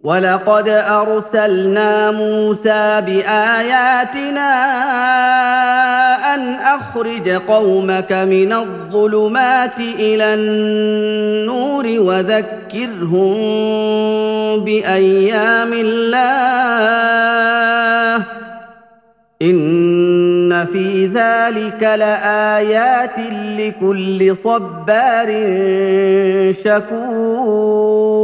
وَلَقَدْ أَرْسَلْنَا مُوسَىٰ بِآيَاتِنَا أَنْ أَخْرِجْ قَوْمَكَ مِنَ الظُّلُمَاتِ إِلَى النُّورِ وَذَكِّرْهُم بِأَيَّامِ اللَّهِ ۚ إِنَّ فِي ذَٰلِكَ لَآيَاتٍ لِّكُلِّ صَبَّارٍ شَكُورٍ